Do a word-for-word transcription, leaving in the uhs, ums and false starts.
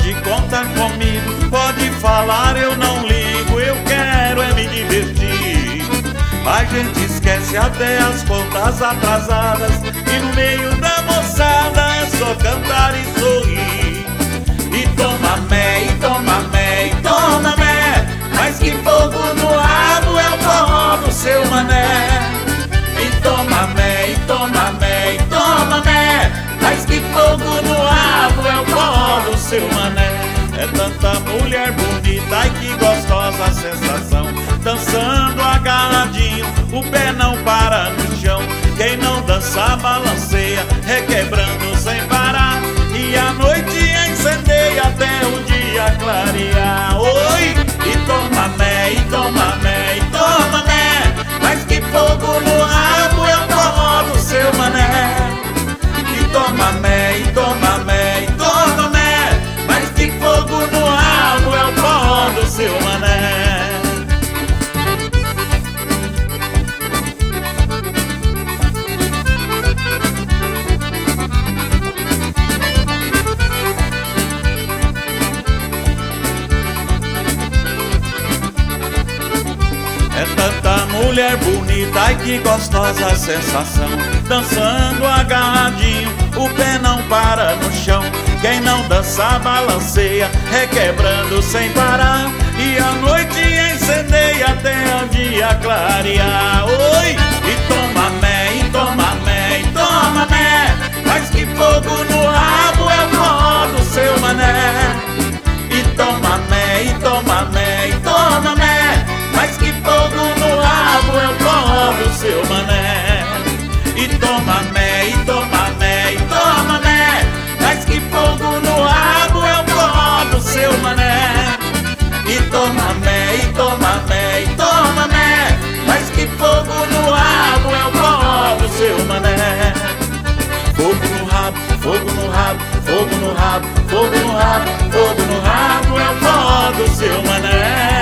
pode contar comigo, pode falar, eu não ligo, eu quero é me divertir. A gente esquece até as contas atrasadas, e no meio da moçada é só cantar e sorrir. E toma mé, e toma mé, e toma mé, mas que fogo no rabo é o forró do seu mané. E toma mé, e toma mé, e toma mé, mas que fogo no rabo é o forró do seu mané. É tanta mulher bonita, ai que gostosa a sensação, dançando agarradinho, o pé não para no chão. Quem não dança balanceia, requebrando sem parar, e a noite incendeia até o dia clarear. Oi! E toma mé, e toma mé, e toma mé, mas que fogo no rabo é o forró do seu mané. E toma mé, e toma mé, e toma mé, mas que fogo no rabo é o forró do seu mané. É tanta mulher bonita, ai que gostosa a sensação, dançando agarradinho, o pé não para no chão. Quem não dança balanceia, requebrando sem parar, e a noite incendeia até o dia clarear. Oi! E toma mé, e toma mé, e toma mé, mas que fogo no rabo é o forró do seu mané. E toma mé, e toma mé, e toma mé, mas que fogo no rabo é o forró do seu mané. E toma mé, e toma mé, e toma mé, mas que fogo no rabo é o forró do seu mané. E toma mé, e toma mé, e toma mé, mas que fogo no rabo é o forró do seu mané. Fogo no rabo, fogo no rabo, fogo no rabo, fogo no rabo, fogo no rabo é o forró do seu mané.